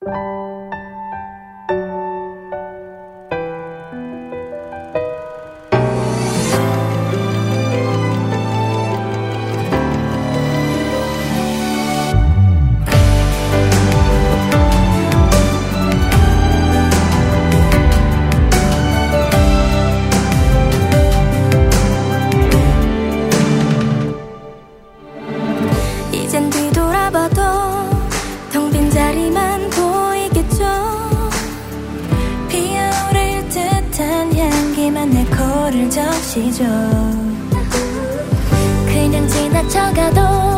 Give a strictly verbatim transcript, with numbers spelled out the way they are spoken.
이젠 뒤돌아봐도 텅 빈 자리만 보이겠죠. 피어오를 듯한 향기만 내 코를 적시죠. 그냥 지나쳐가도